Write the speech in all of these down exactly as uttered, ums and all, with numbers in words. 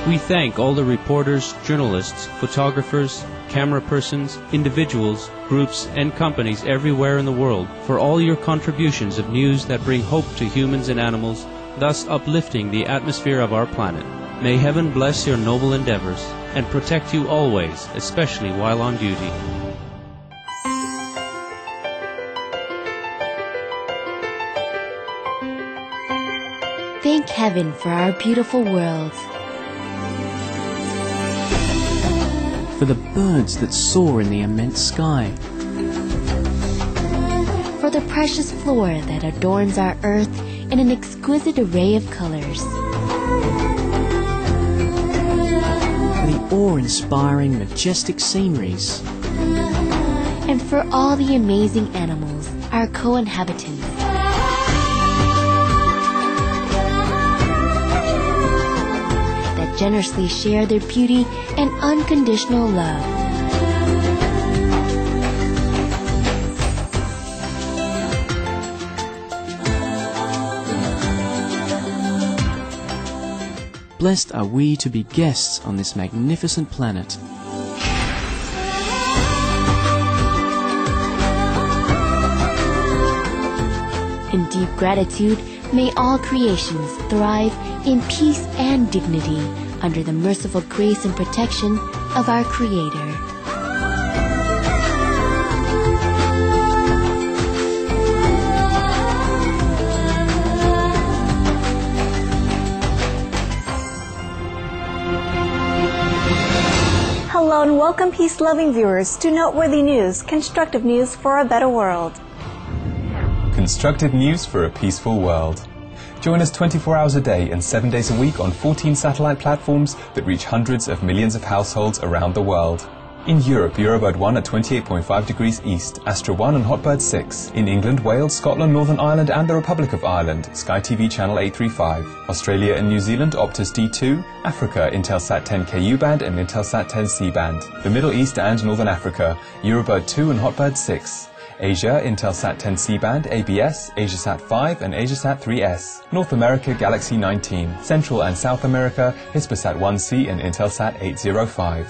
We thank all the reporters, journalists, photographers, camera persons, individuals, groups, and companies everywhere in the world for all your contributions of news that bring hope to humans and animals, thus uplifting the atmosphere of our planet. May heaven bless your noble endeavors and protect you always, especially while on duty. Thank heaven for our beautiful world. For the birds that soar in the immense sky. For the precious flora that adorns our earth in an exquisite array of colors. For the awe-inspiring, majestic sceneries. And for all the amazing animals, our co-inhabitants. That generously share their beauty and unconditional love. Blessed are we to be guests on this magnificent planet. In deep gratitude, may all creations thrive in peace and dignity under the merciful grace and protection of our Creator. Hello and welcome, peace-loving viewers, to Noteworthy News, constructive news for a better world. Constructive news for a peaceful world. Join us twenty-four hours a day and seven days a week on fourteen satellite platforms that reach hundreds of millions of households around the world. In Europe, Eurobird one at twenty-eight point five degrees east, Astra one and Hotbird six. In England, Wales, Scotland, Northern Ireland and the Republic of Ireland, Sky T V channel eight thirty-five. Australia and New Zealand, Optus D two. Africa, Intelsat ten K U band and Intelsat ten C band. The Middle East and Northern Africa, Eurobird two and Hotbird six. Asia, Intelsat ten C band, A B S, Asiasat five and Asiasat three S. North America, Galaxy nineteen. Central and South America, Hispasat one C and Intelsat eight oh five.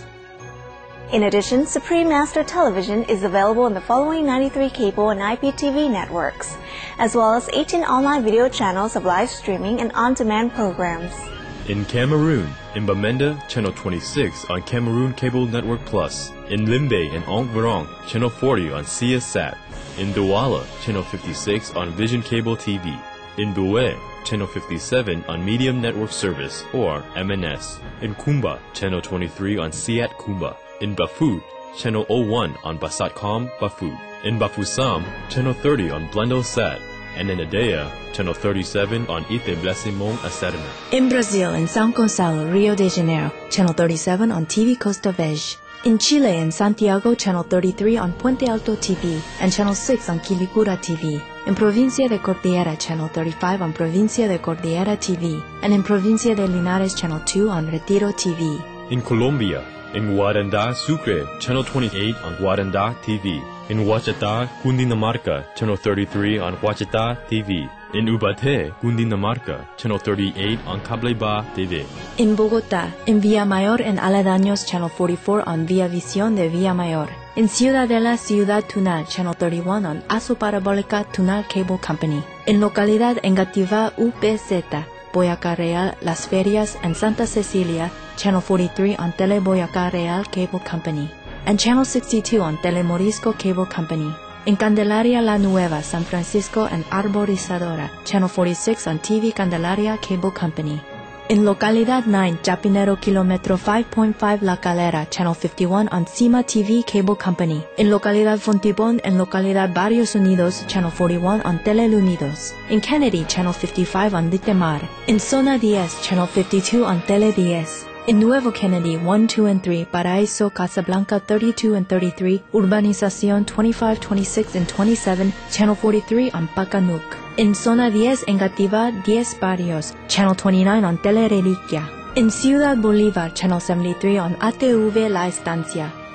In addition, Supreme Master Television is available in the following ninety-three cable and I P T V networks, as well as eighteen online video channels of live streaming and on-demand programs. In Cameroon, in Bamenda, channel twenty-six on Cameroon Cable Network Plus. In Limbe and Ongverong, channel forty on C S A T. In Douala, channel fifty-six on Vision Cable T V. In Boué, channel fifty-seven on Medium Network Service, or M N S. In Kumba, channel twenty-three on Siat Kumba. In Bafut, channel oh one on Basatcom Bafut. In Bafoussam, channel thirty on Blendosat. And in Adea, channel thirty-seven on Itablacimon Academy. In Brazil, in São Gonçalo, Rio de Janeiro, channel thirty-seven on T V Costa Verde. In Chile, in Santiago, channel thirty-three on Puente Alto T V and channel six on Quilicura T V. In Provincia de Cordillera, channel thirty-five on Provincia de Cordillera T V. And in Provincia de Linares, channel two on Retiro T V. In Colombia, in Guaranda, Sucre, channel twenty-eight on Guaranda T V. In Huachata, Cundinamarca, channel thirty-three on Huachata T V. In Ubaté, Cundinamarca, channel thirty-eight on Cableba T V. In Bogotá, in Villamayor and Aledaños, channel forty-four on Via Visión de Villamayor. In Ciudadela, Ciudad Tunal, channel thirty-one on Aso Parabólica Tunal Cable Company. In Localidad Engativá U P Z, Boyacá Real, Las Ferias, and Santa Cecilia, channel forty-three on Tele Boyacá Real Cable Company. And channel sixty-two on Telemorisco Cable Company. In Candelaria La Nueva, San Francisco and Arborizadora, channel forty-six on T V Candelaria Cable Company. In Localidad nine, Chapinero Kilometro five point five La Calera, channel fifty-one on Cima T V Cable Company. In Localidad Fontibón and Localidad Barrios Unidos, channel forty-one on Telel Unidos. In Kennedy, channel fifty-five on Litemar. In Zona ten, channel fifty-two on Tele ten. In Nuevo Kennedy, one, two, and three, Paraíso, Casablanca, thirty-two and thirty-three, Urbanización twenty-five, twenty-six, and twenty-seven, channel forty-three on Pacanuc. In Zona ten, Engativá, ten Barrios, channel twenty-nine on Tele Reliquia. In Ciudad Bolívar, channel seventy-three on A T V La Estancia.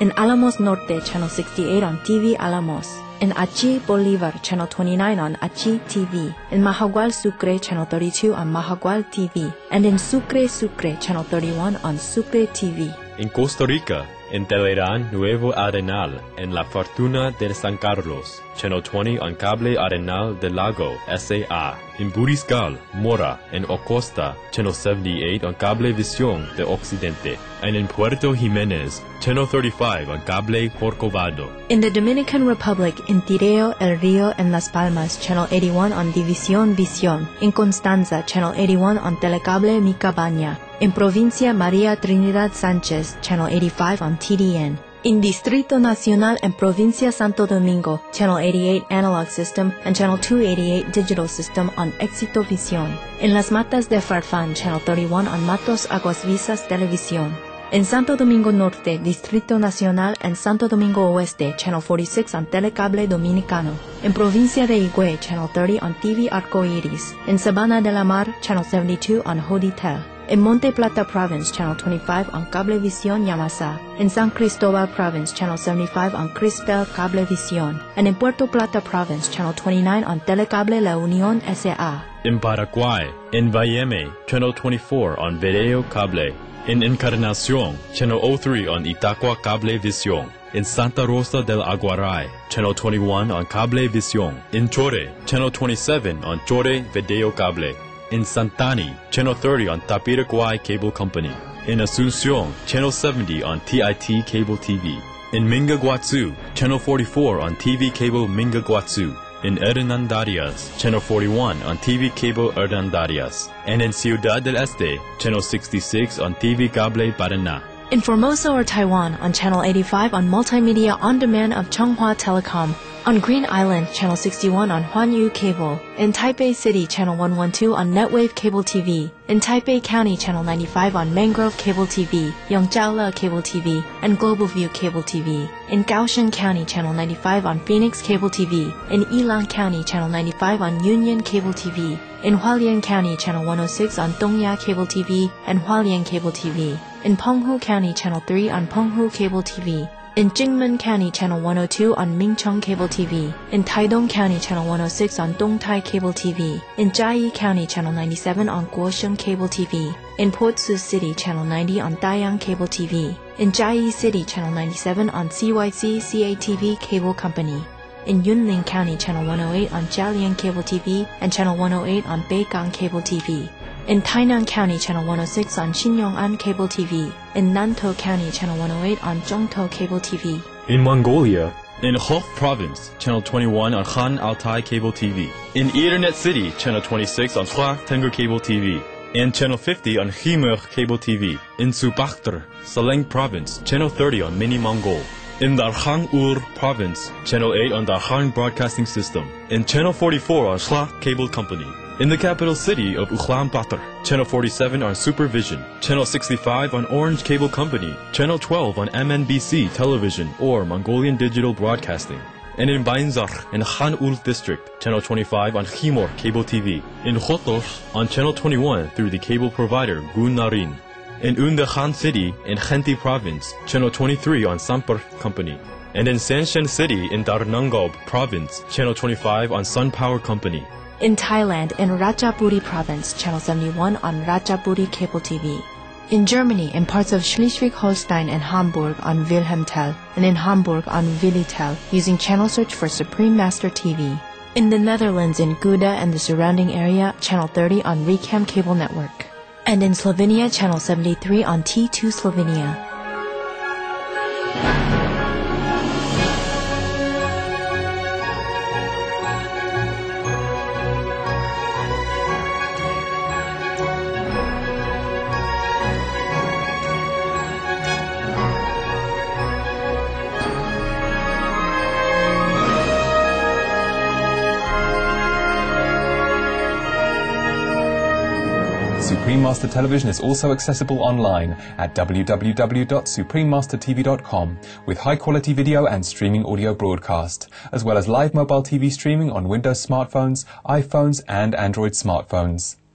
In Alamos Norte, Channel sixty-eight on T V Alamos. In Achi Bolivar, Channel twenty-nine on Achi T V. In Mahagual Sucre, Channel thirty-two on Mahagual T V. And in Sucre Sucre, Channel thirty-one on Sucre T V. In Costa Rica, in Telerán Nuevo Arenal, en La Fortuna de San Carlos, Channel twenty on Cable Arenal del Lago, S A A. In Buriscal, Mora, en Ocosta, Channel seventy-eight on Cable Visión de Occidente. And in Puerto Jiménez, Channel thirty-five on Cable Corcovado. In the Dominican Republic, in Tireo, El Rio, and Las Palmas, Channel eighty-one on División Visión. In Constanza, Channel eighty-one on Telecable Mi Cabaña. In Provincia María Trinidad Sánchez, Channel eighty-five on T D N. In Distrito Nacional and Provincia Santo Domingo, Channel eighty-eight Analog System and Channel two eighty-eight Digital System on Éxito Visión. In Las Matas de Farfán, Channel thirty-one on Matos Aguas Visas Televisión. In Santo Domingo Norte, Distrito Nacional and Santo Domingo Oeste, Channel forty-six on Telecable Dominicano. In Provincia de Higüey, Channel thirty on T V Arcoiris. In Sabana de la Mar, Channel seventy-two on Hoditel. In Monte Plata Province, Channel twenty-five on Cablevisión Yamasa. In San Cristobal Province, Channel seventy-five on Crispel Cablevisión. And in Puerto Plata Province, Channel twenty-nine on Telecable La Unión S A. In Paraguay, in Bayeme, Channel twenty-four on Video Cable. In Encarnación, Channel oh three on Itacua Cablevisión. In Santa Rosa del Aguaray, Channel twenty-one on Cablevisión. In Chore, Channel twenty-seven on Chore Video Cable. In Santani, Channel thirty on Tapiraguay Cable Company. In Asunción, Channel seventy on T I T Cable T V. In Mingaguazú, Channel forty-four on T V Cable Mingaguazú. In Hernandarias, Channel forty-one on T V Cable Hernandarias. And in Ciudad del Este, Channel sixty-six on T V Cable Paraná. In Formosa or Taiwan, on Channel eighty-five on Multimedia On Demand of Chunghwa Telecom. On Green Island, Channel sixty-one on Huanyu Cable. In Taipei City, Channel one twelve on Netwave Cable T V. In Taipei County, Channel ninety-five on Mangrove Cable T V, Yangjiaole Cable T V, and Global View Cable T V. In Kaohsiung County, Channel ninety-five on Phoenix Cable T V. In Yilan County, Channel ninety-five on Union Cable T V. In Hualien County, Channel one oh six on Dongya Cable T V and Hualien Cable T V. In Penghu County, Channel three on Penghu Cable T V. In Jingmen County, Channel one oh two on Mincheng Cable T V. In Taidong County, Channel one oh six on Dongtai Cable T V. In Jiayi County, Channel ninety-seven on Guosheng Cable T V. In Port-Sus City, Channel ninety on Dayang Cable T V. In Jiayi City, Channel ninety-seven on C Y C C A T V Cable Company. In Yunlin County, Channel one oh eight on Jialian Cable T V and Channel one oh eight on Beigang Cable T V. In Tainan County, Channel one oh six on Xinyong'an Cable T V. In Nantou County, Channel one oh eight on Zhongtou Cable T V. In Mongolia, in Hof Province, Channel twenty-one on Han Altai Cable T V. In Ethernet City, Channel twenty-six on Hua Tengger Cable T V. And Channel fifty on Khmer Cable T V. In Subakhtar, Saleng Province, Channel thirty on Mini Mongol. In Darkhan Ur Province, Channel eight on Darkhan Broadcasting System. In Channel forty-four on Shla Cable Company. In the capital city of Ulaanbaatar, Channel forty-seven on Supervision, Channel sixty-five on Orange Cable Company, Channel twelve on M N B C Television or Mongolian Digital Broadcasting. And in Bainzar in Han-Ul District, Channel twenty-five on Khimor Cable T V. In Khotos on Channel twenty-one through the cable provider Gunarin. In Undakhan City in Khenti Province, Channel twenty-three on Sampur Company. And in Sanshan City in Darnangob Province, Channel twenty-five on Sun Power Company. In Thailand, in Ratchaburi Province, Channel seventy-one on Ratchaburi Cable T V. In Germany, in parts of Schleswig-Holstein and Hamburg on Wilhelmtel, and in Hamburg on Willitel, using channel search for Supreme Master T V. In the Netherlands, in Gouda and the surrounding area, Channel thirty on Recam Cable Network. And in Slovenia, Channel seventy-three on T two Slovenia. Supreme Master Television is also accessible online at w w w dot supreme master t v dot com with high-quality video and streaming audio broadcast, as well as live mobile T V streaming on Windows smartphones, iPhones and Android smartphones.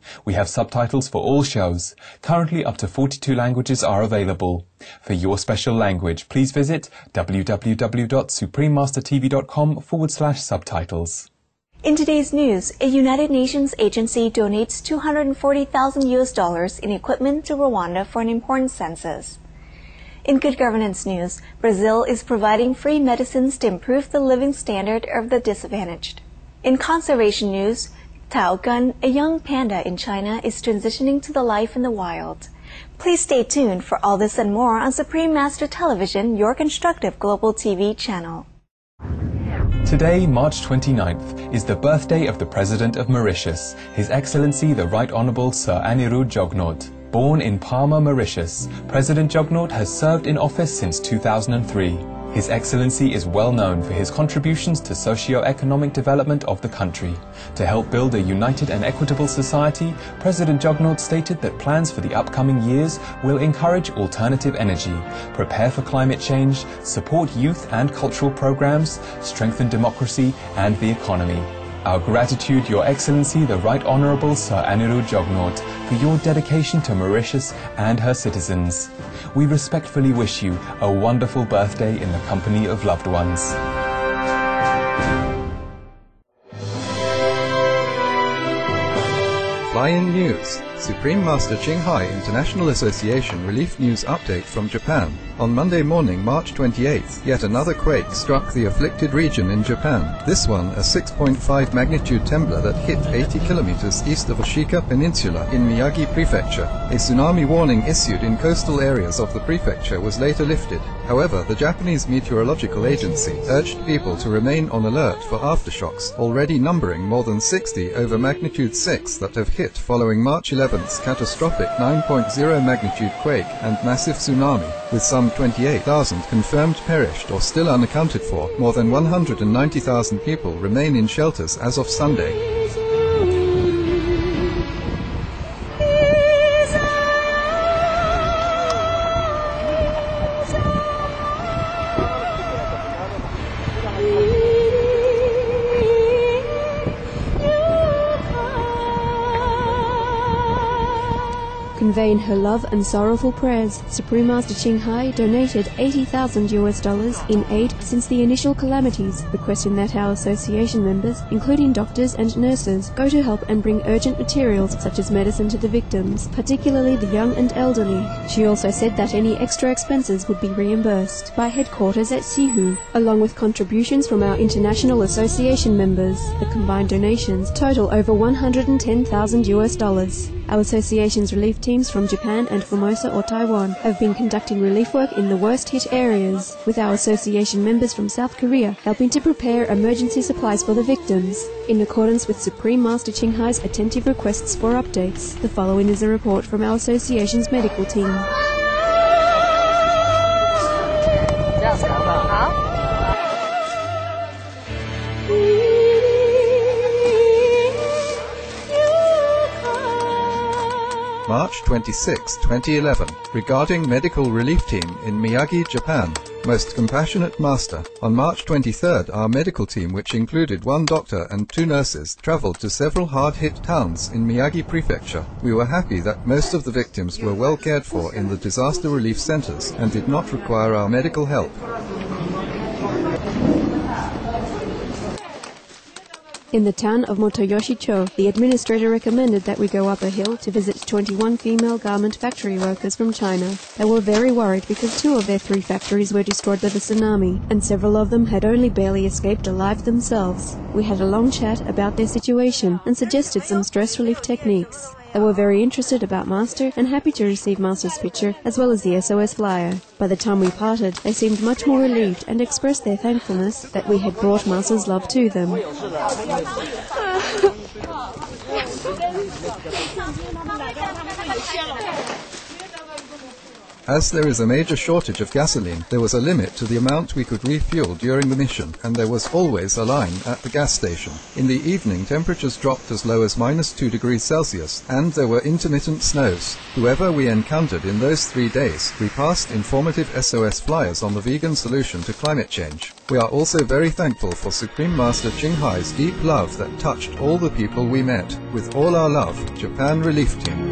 We have subtitles for all shows. Currently up to forty-two languages are available. For your special language, please visit www.suprememastertv.com forward slash subtitles. In today's news, a United Nations agency donates two hundred forty thousand U S dollars in equipment to Rwanda for an important census. In good governance news, Brazil is providing free medicines to improve the living standard of the disadvantaged. In conservation news, Tao Gun, a young panda in China, is transitioning to the life in the wild. Please stay tuned for all this and more on Supreme Master Television, your constructive global T V channel. Today, March twenty-ninth, is the birthday of the President of Mauritius, His Excellency the Right Honourable Sir Anirudh Jognauth. Born in Palma, Mauritius, President Jognauth has served in office since two thousand three. His Excellency is well known for his contributions to socio-economic development of the country. To help build a united and equitable society, President Jognauth stated that plans for the upcoming years will encourage alternative energy, prepare for climate change, support youth and cultural programs, strengthen democracy and the economy. Our gratitude, Your Excellency the Right Honourable Sir Anirudh Jognauth, for your dedication to Mauritius and her citizens. We respectfully wish you a wonderful birthday in the company of loved ones. Fly-in News. Supreme Master Ching Hai International Association Relief News Update from Japan. On Monday morning, March twenty-eighth, yet another quake struck the afflicted region in Japan. This one a six point five magnitude trembler that hit eighty kilometers east of Ashika Peninsula in Miyagi Prefecture. A tsunami warning issued in coastal areas of the prefecture was later lifted. However, the Japanese Meteorological Agency urged people to remain on alert for aftershocks, already numbering more than sixty over magnitude six that have hit following March eleventh's catastrophic nine point zero magnitude quake and massive tsunami, with some twenty-eight thousand confirmed perished or still unaccounted for. More than one hundred ninety thousand people remain in shelters as of Sunday. Conveying her love and sorrowful prayers, Supreme Master Ching Hai donated eighty thousand U S dollars in aid since the initial calamities, requesting that our association members, including doctors and nurses, go to help and bring urgent materials such as medicine to the victims, particularly the young and elderly. She also said that any extra expenses would be reimbursed by headquarters at Sihu, along with contributions from our international association members. The combined donations total over one hundred ten thousand U S dollars. Our association's relief teams from Japan and Formosa or Taiwan have been conducting relief work in the worst-hit areas, with our association members from South Korea helping to prepare emergency supplies for the victims. In accordance with Supreme Master Ching Hai's attentive requests for updates, the following is a report from our association's medical team. March twenty-sixth, twenty eleven, regarding medical relief team in Miyagi, Japan. Most Compassionate Master. On March twenty-third, our medical team, which included one doctor and two nurses, traveled to several hard-hit towns in Miyagi Prefecture. We were happy that most of the victims were well cared for in the disaster relief centers and did not require our medical help. In the town of Motoyoshi-cho, the administrator recommended that we go up a hill to visit twenty-one female garment factory workers from China. They were very worried because two of their three factories were destroyed by the tsunami, and several of them had only barely escaped alive themselves. We had a long chat about their situation and suggested some stress relief techniques. They were very interested about Master and happy to receive Master's picture as well as the S O S flyer. By the time we parted, they seemed much more relieved and expressed their thankfulness that we had brought Master's love to them. As there is a major shortage of gasoline, there was a limit to the amount we could refuel during the mission, and there was always a line at the gas station. In the evening, temperatures dropped as low as minus two degrees Celsius, and there were intermittent snows. Whoever we encountered in those three days, we passed informative S O S flyers on the vegan solution to climate change. We are also very thankful for Supreme Master Ching Hai's deep love that touched all the people we met. With all our love, Japan Relief Team.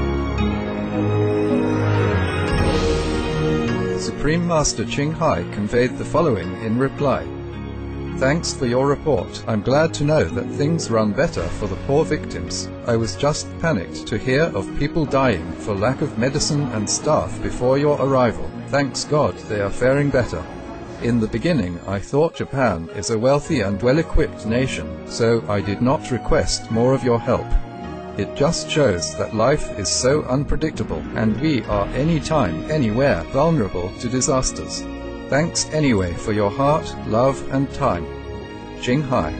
Supreme Master Ching Hai conveyed the following in reply. Thanks for your report. I'm glad to know that things run better for the poor victims. I was just panicked to hear of people dying for lack of medicine and staff before your arrival. Thanks God they are faring better. In the beginning, I thought Japan is a wealthy and well-equipped nation, so I did not request more of your help. It just shows that life is so unpredictable, and we are anytime, anywhere vulnerable to disasters. Thanks anyway for your heart, love, and time. Ching Hai.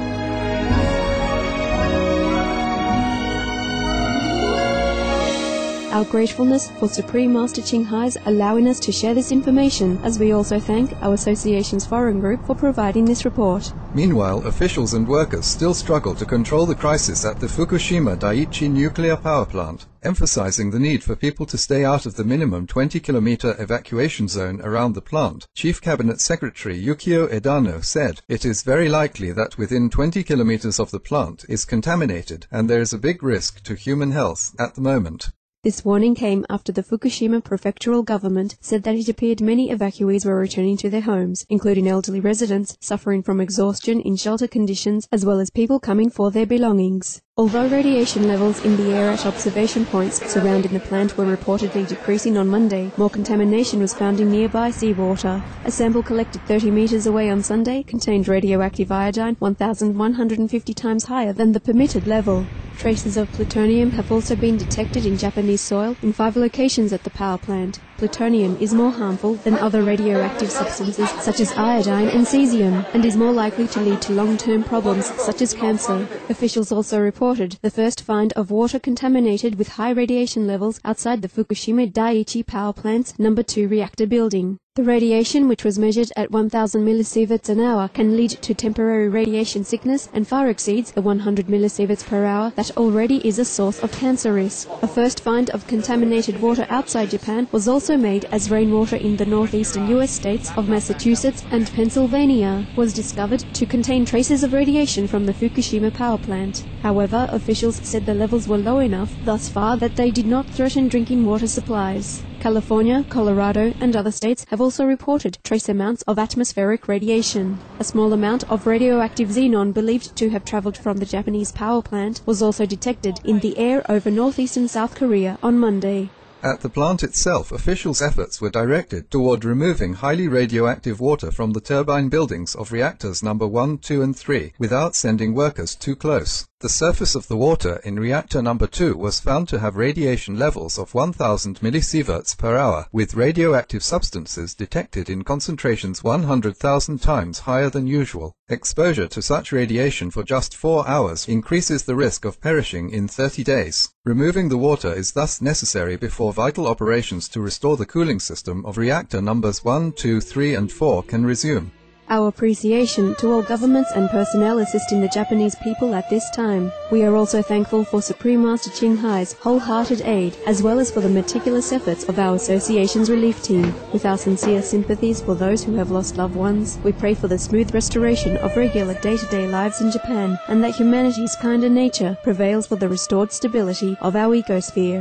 Our gratefulness for Supreme Master Ching Hai's allowing us to share this information, as we also thank our association's foreign group for providing this report. Meanwhile, officials and workers still struggle to control the crisis at the Fukushima Daiichi nuclear power plant, emphasizing the need for people to stay out of the minimum twenty kilometer evacuation zone around the plant. Chief Cabinet Secretary Yukio Edano said, "It is very likely that within twenty kilometers of the plant is contaminated, and there is a big risk to human health at the moment." This warning came after the Fukushima prefectural government said that it appeared many evacuees were returning to their homes, including elderly residents suffering from exhaustion in shelter conditions, as well as people coming for their belongings. Although radiation levels in the air at observation points surrounding the plant were reportedly decreasing on Monday, more contamination was found in nearby seawater. A sample collected thirty meters away on Sunday contained radioactive iodine one thousand one hundred fifty times higher than the permitted level. Traces of plutonium have also been detected in Japanese soil in five locations at the power plant. Plutonium is more harmful than other radioactive substances such as iodine and cesium, and is more likely to lead to long-term problems such as cancer. Officials also reported the first find of water contaminated with high radiation levels outside the Fukushima Daiichi power plant's number two reactor building. The radiation, which was measured at one thousand millisieverts an hour, can lead to temporary radiation sickness and far exceeds the one hundred millisieverts per hour that already is a source of cancer risk. A first find of contaminated water outside Japan was also made as rainwater in the northeastern U S states of Massachusetts and Pennsylvania was discovered to contain traces of radiation from the Fukushima power plant. However, officials said the levels were low enough thus far that they did not threaten drinking water supplies. California, Colorado, and other states have also reported trace amounts of atmospheric radiation. A small amount of radioactive xenon believed to have traveled from the Japanese power plant was also detected in the air over northeastern South Korea on Monday. At the plant itself, officials' efforts were directed toward removing highly radioactive water from the turbine buildings of reactors number one, two, and three without sending workers too close. The surface of the water in reactor number two was found to have radiation levels of one thousand millisieverts per hour, with radioactive substances detected in concentrations one hundred thousand times higher than usual. Exposure to such radiation for just four hours increases the risk of perishing in thirty days. Removing the water is thus necessary before vital operations to restore the cooling system of reactor numbers one, two, three, and four can resume. Our appreciation to all governments and personnel assisting the Japanese people at this time. We are also thankful for Supreme Master Ching Hai's wholehearted aid, as well as for the meticulous efforts of our association's relief team. With our sincere sympathies for those who have lost loved ones, we pray for the smooth restoration of regular day-to-day lives in Japan, and that humanity's kinder nature prevails for the restored stability of our ecosphere.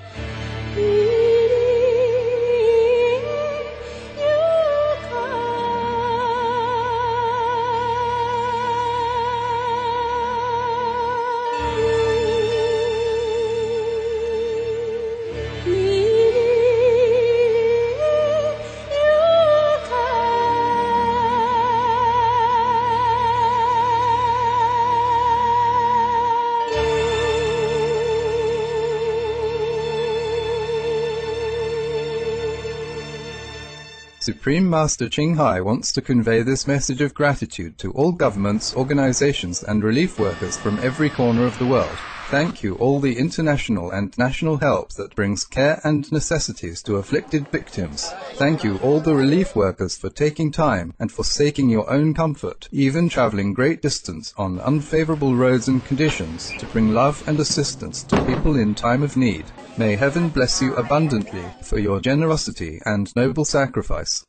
Supreme Master Ching Hai wants to convey this message of gratitude to all governments, organizations, and relief workers from every corner of the world. Thank you all the international and national help that brings care and necessities to afflicted victims. Thank you all the relief workers for taking time and forsaking your own comfort, even traveling great distance on unfavorable roads and conditions to bring love and assistance to people in time of need. May heaven bless you abundantly for your generosity and noble sacrifice.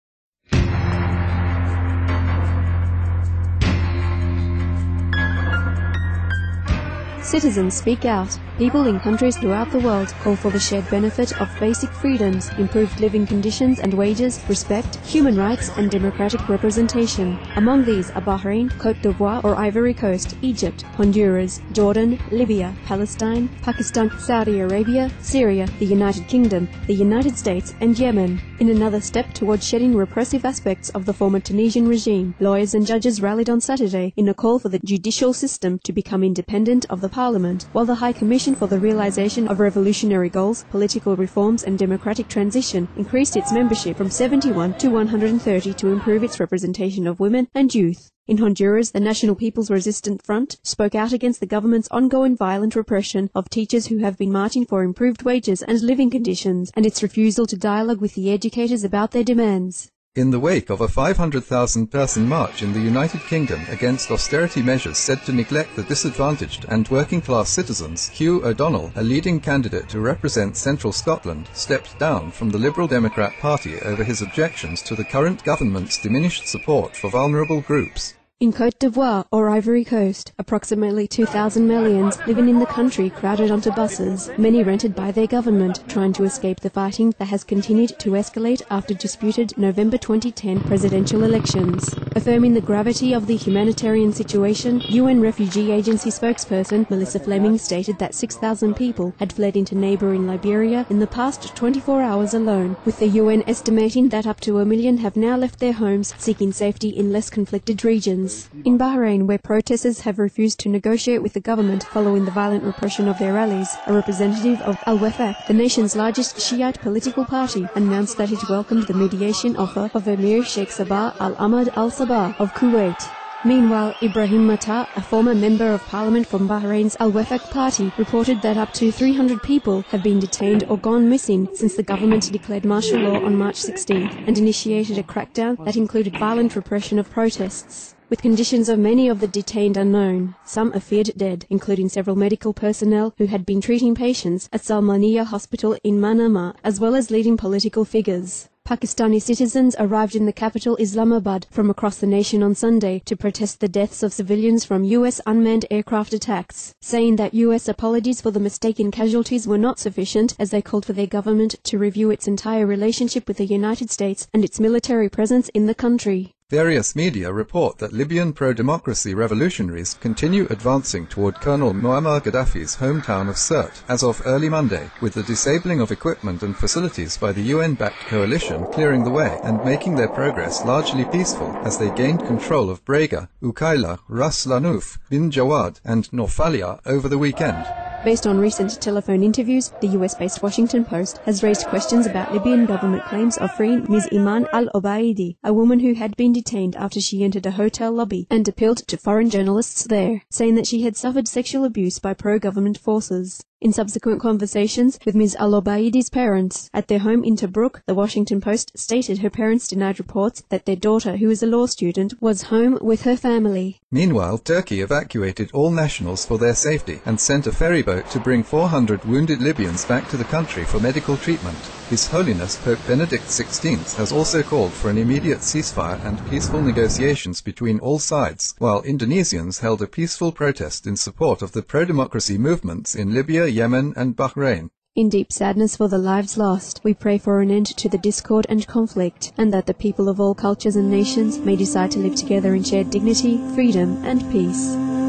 Citizens speak out. People in countries throughout the world call for the shared benefit of basic freedoms, improved living conditions and wages, respect, human rights and democratic representation. Among these are Bahrain, Côte d'Ivoire or Ivory Coast, Egypt, Honduras, Jordan, Libya, Palestine, Pakistan, Saudi Arabia, Syria, the United Kingdom, the United States and Yemen. In another step towards shedding repressive aspects of the former Tunisian regime, lawyers and judges rallied on Saturday in a call for the judicial system to become independent of the parliament, while the High Commission for the Realization of Revolutionary Goals, Political Reforms and Democratic Transition increased its membership from seventy-one to one hundred thirty to improve its representation of women and youth. In Honduras, the National People's Resistance Front spoke out against the government's ongoing violent repression of teachers who have been marching for improved wages and living conditions, and its refusal to dialogue with the educators about their demands. In the wake of a five hundred thousand person march in the United Kingdom against austerity measures said to neglect the disadvantaged and working-class citizens, Hugh O'Donnell, a leading candidate to represent Central Scotland, stepped down from the Liberal Democrat Party over his objections to the current government's diminished support for vulnerable groups. In Côte d'Ivoire or Ivory Coast, approximately two thousand Malians living in the country crowded onto buses, many rented by their government, trying to escape the fighting that has continued to escalate after disputed November twenty ten presidential elections. Affirming the gravity of the humanitarian situation, U N Refugee Agency spokesperson Melissa Fleming stated that six thousand people had fled into neighbouring Liberia in the past twenty-four hours alone, with the U N estimating that up to a million have now left their homes, seeking safety in less conflicted regions. In Bahrain, where protesters have refused to negotiate with the government following the violent repression of their rallies, a representative of Al-Wefaq, the nation's largest Shiite political party, announced that it welcomed the mediation offer of Emir Sheikh Sabah Al-Ahmad Al-Sabah of Kuwait. Meanwhile, Ibrahim Matar, a former member of parliament from Bahrain's Al-Wefaq party, reported that up to three hundred people have been detained or gone missing since the government declared martial law on March sixteenth and initiated a crackdown that included violent repression of protests. With conditions of many of the detained unknown, some are feared dead, including several medical personnel who had been treating patients at Salmania Hospital in Manama, as well as leading political figures. Pakistani citizens arrived in the capital Islamabad from across the nation on Sunday to protest the deaths of civilians from U S unmanned aircraft attacks, saying that U S apologies for the mistaken casualties were not sufficient, as they called for their government to review its entire relationship with the United States and its military presence in the country. Various media report that Libyan pro-democracy revolutionaries continue advancing toward Colonel Muammar Gaddafi's hometown of Sirte as of early Monday, with the disabling of equipment and facilities by the U N-backed coalition clearing the way and making their progress largely peaceful as they gained control of Brega, Ukaila, Ras Lanuf, Bin Jawad and Norfalia over the weekend. Based on recent telephone interviews, the U S-based Washington Post has raised questions about Libyan government claims of freeing Miz Iman al-Obaidi, a woman who had been detained after she entered a hotel lobby, and appealed to foreign journalists there, saying that she had suffered sexual abuse by pro-government forces. In subsequent conversations with Miz al-Obaidi's parents at their home in Tobruk, the Washington Post stated her parents denied reports that their daughter, who is a law student, was home with her family. Meanwhile, Turkey evacuated all nationals for their safety and sent a ferry boat to bring four hundred wounded Libyans back to the country for medical treatment. His Holiness Pope Benedict the sixteenth has also called for an immediate ceasefire and peaceful negotiations between all sides, while Indonesians held a peaceful protest in support of the pro-democracy movements in Libya, Yemen and Bahrain. In deep sadness for the lives lost, we pray for an end to the discord and conflict, and that the people of all cultures and nations may decide to live together in shared dignity, freedom and peace.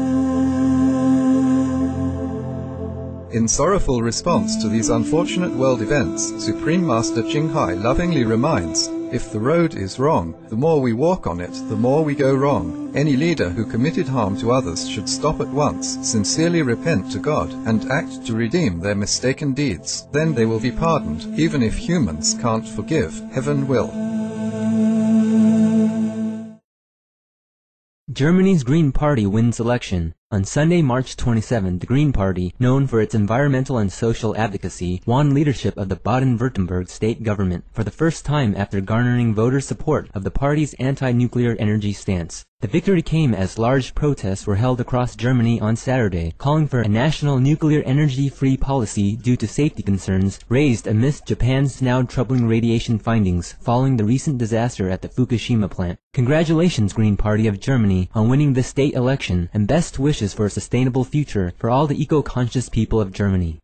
In sorrowful response to these unfortunate world events, Supreme Master Ching Hai lovingly reminds, if the road is wrong, the more we walk on it, the more we go wrong. Any leader who committed harm to others should stop at once, sincerely repent to God, and act to redeem their mistaken deeds. Then they will be pardoned. Even if humans can't forgive, heaven will. Germany's Green Party wins election. On Sunday, March twenty-seventh, the Green Party, known for its environmental and social advocacy, won leadership of the Baden-Württemberg state government for the first time after garnering voter support of the party's anti-nuclear energy stance. The victory came as large protests were held across Germany on Saturday, calling for a national nuclear energy-free policy due to safety concerns raised amidst Japan's now troubling radiation findings following the recent disaster at the Fukushima plant. Congratulations, Green Party of Germany, on winning this state election, and best wishes for a sustainable future for all the eco-conscious people of Germany.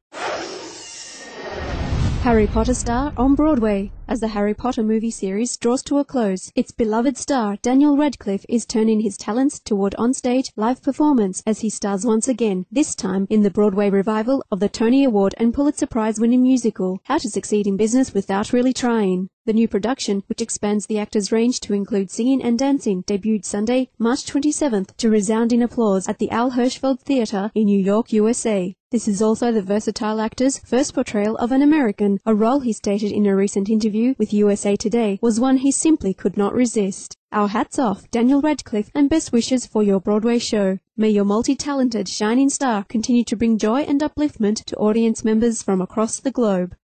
Harry Potter star on Broadway. As the Harry Potter movie series draws to a close, its beloved star Daniel Radcliffe is turning his talents toward onstage live performance as he stars once again, this time in the Broadway revival of the Tony Award and Pulitzer Prize-winning musical, How to Succeed in Business Without Really Trying. The new production, which expands the actor's range to include singing and dancing, debuted Sunday, March twenty-seventh, to resounding applause at the Al Hirschfeld Theatre in New York, U S A. This is also the versatile actor's first portrayal of an American, a role he stated in a recent interview with U S A Today was one he simply could not resist. Our hats off, Daniel Radcliffe, and best wishes for your Broadway show. May your multi-talented shining star continue to bring joy and upliftment to audience members from across the globe.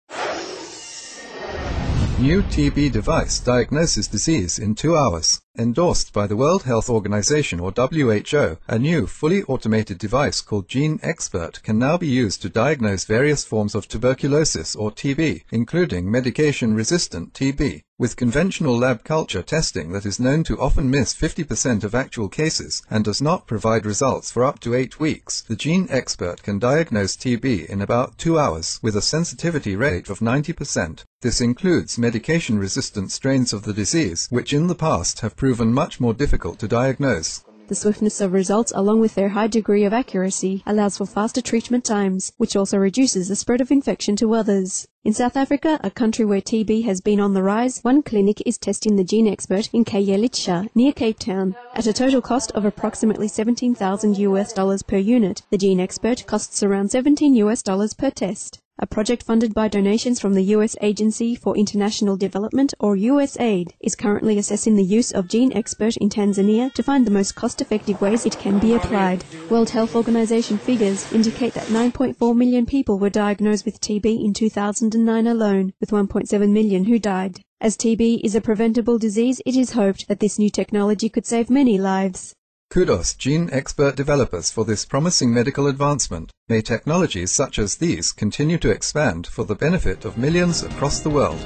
New T B device diagnoses disease in two hours. Endorsed by the World Health Organization or W H O, a new fully automated device called Gene Expert can now be used to diagnose various forms of tuberculosis or T B, including medication-resistant T B. With conventional lab culture testing that is known to often miss fifty percent of actual cases and does not provide results for up to eight weeks, the Gene Expert can diagnose T B in about two hours with a sensitivity rate of ninety percent. This includes medication-resistant strains of the disease, which in the past have proven much more difficult to diagnose. The swiftness of results, along with their high degree of accuracy, allows for faster treatment times, which also reduces the spread of infection to others. In South Africa, a country where T B has been on the rise, one clinic is testing the Gene Expert in Khayelitsha, near Cape Town. At a total cost of approximately seventeen thousand U S dollars per unit, the Gene Expert costs around seventeen U S dollars per test. A project funded by donations from the U S Agency for International Development, or U S A I D, is currently assessing the use of Gene Expert in Tanzania to find the most cost-effective ways it can be applied. World Health Organization figures indicate that nine point four million people were diagnosed with T B in two thousand nine alone, with one point seven million who died. As T B is a preventable disease, it is hoped that this new technology could save many lives. Kudos, Gene Expert developers, for this promising medical advancement. May technologies such as these continue to expand for the benefit of millions across the world.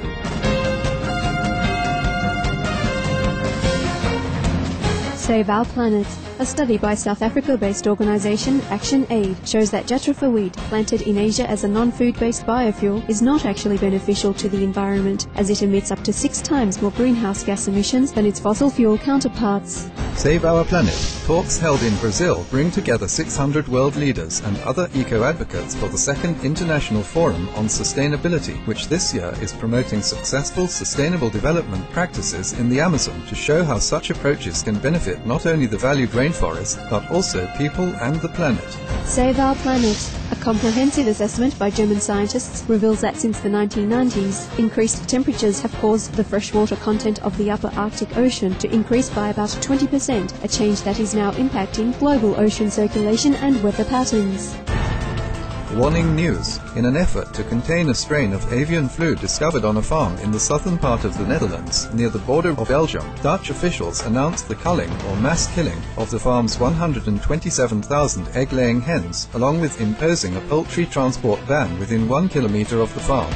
Save Our Planet. A study by South Africa-based organisation Action Aid shows that jatropha weed, planted in Asia as a non-food-based biofuel, is not actually beneficial to the environment, as it emits up to six times more greenhouse gas emissions than its fossil fuel counterparts. Save Our Planet. Talks held in Brazil bring together six hundred world leaders and other eco-advocates for the second International Forum on Sustainability, which this year is promoting successful sustainable development practices in the Amazon to show how such approaches can benefit not only the valued rainforest, but also people and the planet. Save Our Planet. A comprehensive assessment by German scientists reveals that since the nineteen nineties, increased temperatures have caused the freshwater content of the upper Arctic Ocean to increase by about twenty percent, a change that is now impacting global ocean circulation and weather patterns. Warning news. In an effort to contain a strain of avian flu discovered on a farm in the southern part of the Netherlands, near the border of Belgium, Dutch officials announced the culling or mass killing of the farm's one hundred twenty-seven thousand egg-laying hens, along with imposing a poultry transport ban within one kilometre of the farm.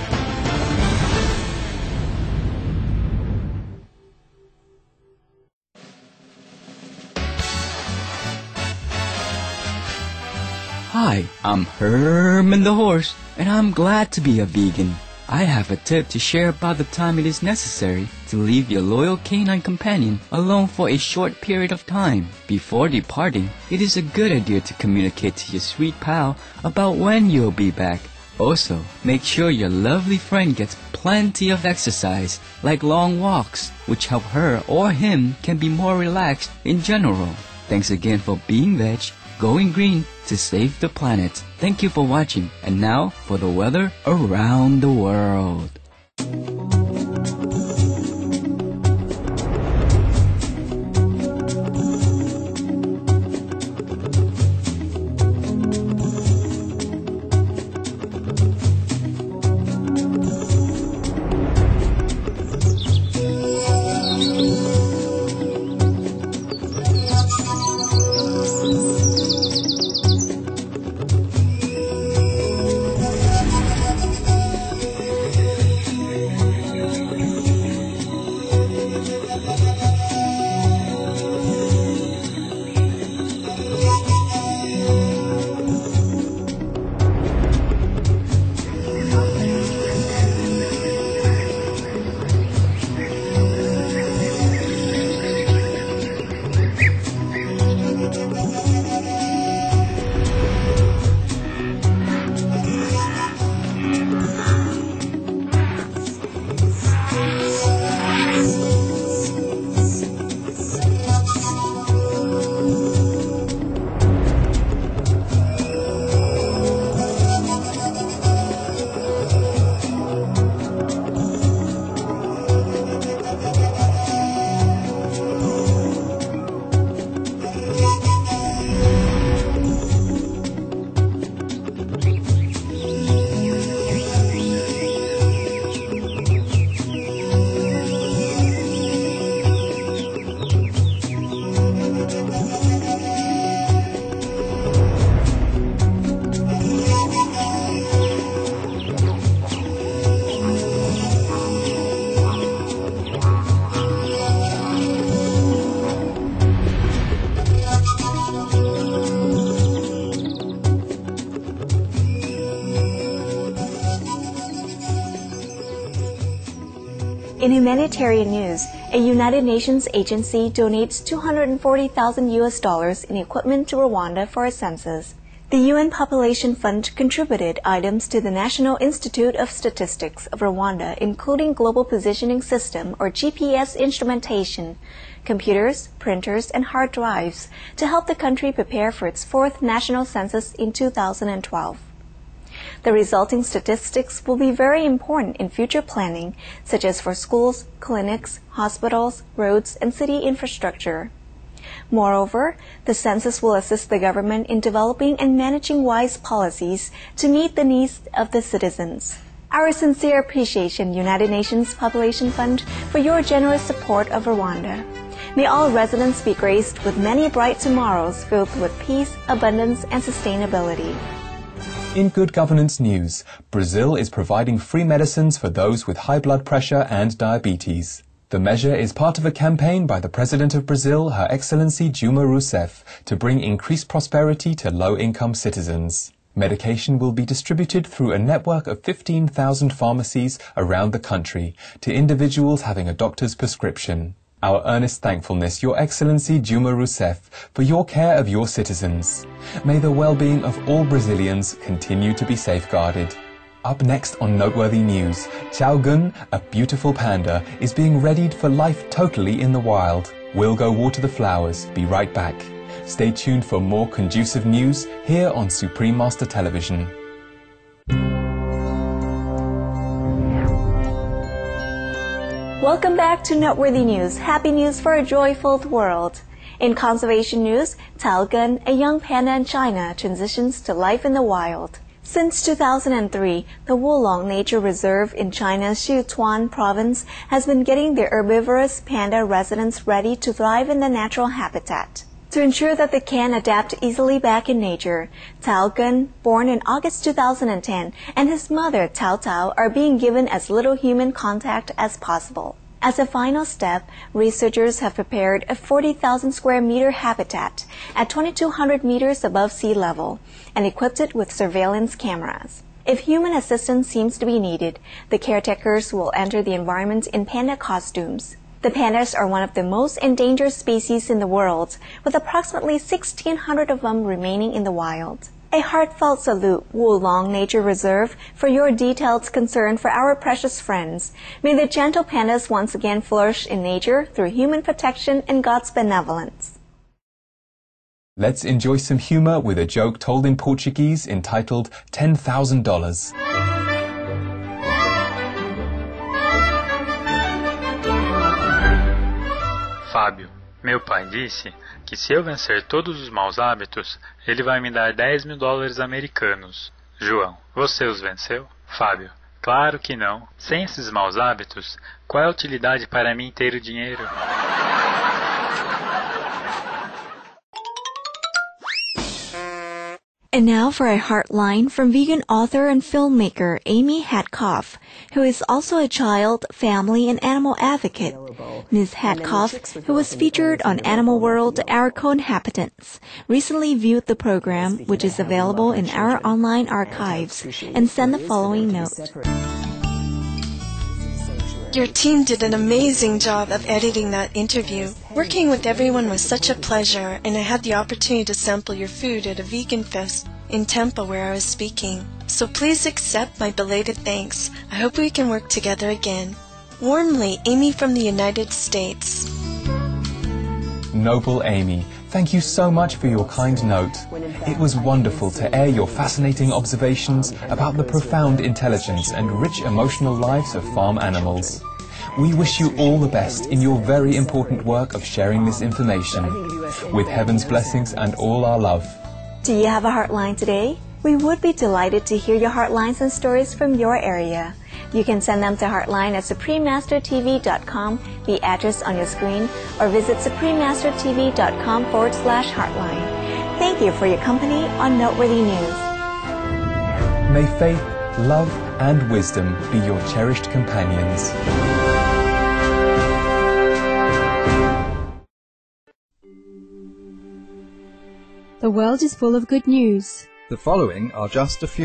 Hi, I'm Herman the Horse, and I'm glad to be a vegan. I have a tip to share about the time it is necessary to leave your loyal canine companion alone for a short period of time. Before departing, it is a good idea to communicate to your sweet pal about when you'll be back. Also, make sure your lovely friend gets plenty of exercise, like long walks, which help her or him can be more relaxed in general. Thanks again for being veg, going green to save the planet. Thank you for watching, and now for the weather around the world. In humanitarian news, a United Nations agency donates two hundred forty thousand U S dollars in equipment to Rwanda for a census. The U N Population Fund contributed items to the National Institute of Statistics of Rwanda, including Global Positioning System or G P S instrumentation, computers, printers, and hard drives to help the country prepare for its fourth national census in two thousand twelve. The resulting statistics will be very important in future planning, such as for schools, clinics, hospitals, roads, and city infrastructure. Moreover, the census will assist the government in developing and managing wise policies to meet the needs of the citizens. Our sincere appreciation, United Nations Population Fund, for your generous support of Rwanda. May all residents be graced with many bright tomorrows filled with peace, abundance, and sustainability. In good governance news, Brazil is providing free medicines for those with high blood pressure and diabetes. The measure is part of a campaign by the President of Brazil, Her Excellency Dilma Rousseff, to bring increased prosperity to low-income citizens. Medication will be distributed through a network of fifteen thousand pharmacies around the country to individuals having a doctor's prescription. Our earnest thankfulness, Your Excellency Dilma Rousseff, for your care of your citizens. May the well-being of all Brazilians continue to be safeguarded. Up next on Noteworthy News, Chao Gun, a beautiful panda, is being readied for life totally in the wild. We'll go water the flowers. Be right back. Stay tuned for more conducive news here on Supreme Master Television. Welcome back to Noteworthy News, happy news for a joy-filled world. In conservation news, Chao Gun, a young panda in China, transitions to life in the wild. Since two thousand three, the Wulong Nature Reserve in China's Sichuan province has been getting the herbivorous panda residents ready to thrive in the natural habitat. To ensure that they can adapt easily back in nature, Chao Gun, born in August two thousand ten, and his mother Tao Tao are being given as little human contact as possible. As a final step, researchers have prepared a forty thousand square meter habitat at twenty-two hundred meters above sea level and equipped it with surveillance cameras. If human assistance seems to be needed, the caretakers will enter the environment in panda costumes. The pandas are one of the most endangered species in the world, with approximately sixteen hundred of them remaining in the wild. A heartfelt salute, Wulong Nature Reserve, for your detailed concern for our precious friends. May the gentle pandas once again flourish in nature through human protection and God's benevolence. Let's enjoy some humor with a joke told in Portuguese entitled ten thousand dollars. Fábio, meu pai disse que se eu vencer todos os maus hábitos, ele vai me dar dez mil dólares americanos. João, você os venceu? Fábio, claro que não. Sem esses maus hábitos, qual é a utilidade para mim ter o dinheiro? And now for a heartline from vegan author and filmmaker Amy Hadcoff, who is also a child, family, and animal advocate. Miz Hadcoff, who was featured on Animal World, Our Co-Inhabitants, recently viewed the program, which is available in our online archives, and sent the following note. Your team did an amazing job of editing that interview. Working with everyone was such a pleasure, and I had the opportunity to sample your food at a vegan fest in Tampa where I was speaking. So please accept my belated thanks. I hope we can work together again. Warmly, Amy from the United States. Noble Amy, thank you so much for your kind note. It was wonderful to air your fascinating observations about the profound intelligence and rich emotional lives of farm animals. We wish you all the best in your very important work of sharing this information. With heaven's blessings and all our love. Do you have a heartline today? We would be delighted to hear your heartlines and stories from your area. You can send them to heartline at supreme master t v dot com, the address on your screen, or visit supreme master t v dot com forward slash heartline. Thank you for your company on Noteworthy News. May faith, love, and wisdom be your cherished companions. The world is full of good news. The following are just a few.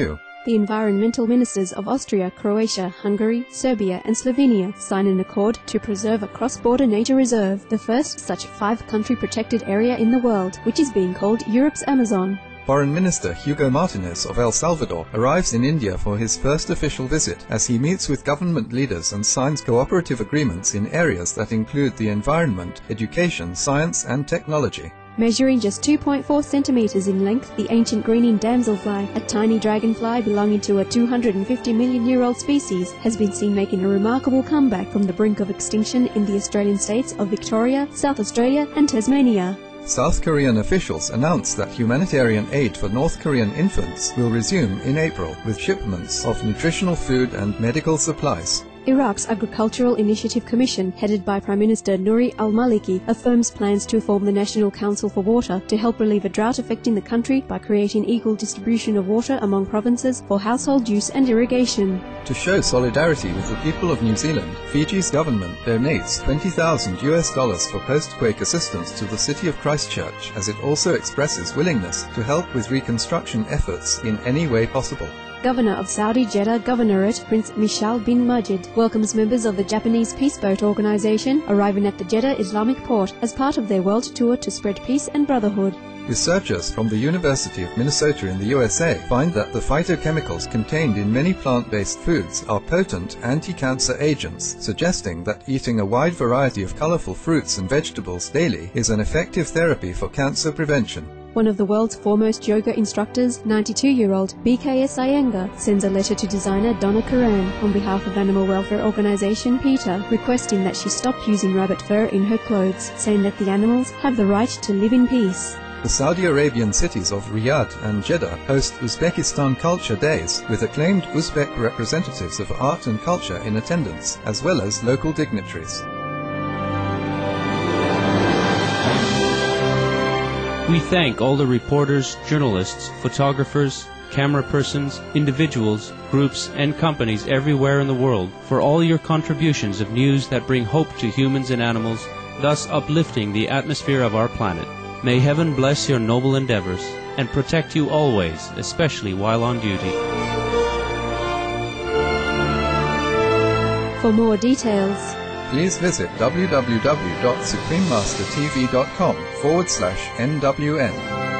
The environmental ministers of Austria, Croatia, Hungary, Serbia and Slovenia sign an accord to preserve a cross-border nature reserve, the first such five-country protected area in the world, which is being called Europe's Amazon. Foreign Minister Hugo Martinez of El Salvador arrives in India for his first official visit as he meets with government leaders and signs cooperative agreements in areas that include the environment, education, science and technology. Measuring just two point four centimeters in length, the ancient greening damselfly, a tiny dragonfly belonging to a two hundred fifty million year old species, has been seen making a remarkable comeback from the brink of extinction in the Australian states of Victoria, South Australia and Tasmania. South Korean officials announced that humanitarian aid for North Korean infants will resume in April with shipments of nutritional food and medical supplies. Iraq's Agricultural Initiative Commission, headed by Prime Minister Nouri al-Maliki, affirms plans to form the National Council for Water to help relieve a drought affecting the country by creating equal distribution of water among provinces for household use and irrigation. To show solidarity with the people of New Zealand, Fiji's government donates twenty thousand US dollars for post-quake assistance to the city of Christchurch, as it also expresses willingness to help with reconstruction efforts in any way possible. Governor of Saudi Jeddah Governorate, Prince Mishal bin Majid, welcomes members of the Japanese Peace Boat Organization arriving at the Jeddah Islamic port as part of their world tour to spread peace and brotherhood. Researchers from the University of Minnesota in the U S A find that the phytochemicals contained in many plant-based foods are potent anti-cancer agents, suggesting that eating a wide variety of colorful fruits and vegetables daily is an effective therapy for cancer prevention. One of the world's foremost yoga instructors, ninety-two-year-old B K S Iyengar, sends a letter to designer Donna Karan on behalf of animal welfare organization PETA, requesting that she stop using rabbit fur in her clothes, saying that the animals have the right to live in peace. The Saudi Arabian cities of Riyadh and Jeddah host Uzbekistan Culture Days, with acclaimed Uzbek representatives of art and culture in attendance, as well as local dignitaries. We thank all the reporters, journalists, photographers, camera persons, individuals, groups, and companies everywhere in the world for all your contributions of news that bring hope to humans and animals, thus uplifting the atmosphere of our planet. May heaven bless your noble endeavors and protect you always, especially while on duty. For more details, please visit w w w dot supreme master t v dot com forward slash N W N.